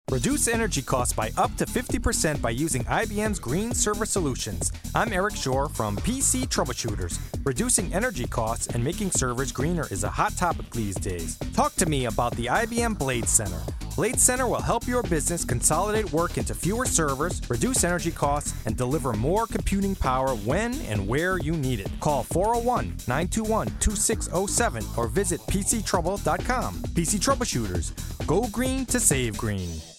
Reduce energy costs by up to 50% by using IBM's Green Server Solutions. I'm Eric Shore from PC Troubleshooters. Reducing energy costs and making servers greener is a hot topic these days. Talk to me about the IBM Blade Center. Blade Center will help your business consolidate work into fewer servers, reduce energy costs, and deliver more computing power when and where you need it. Call 401-921-2607 or visit PCTrouble.com. PC Troubleshooters. Go green to save green.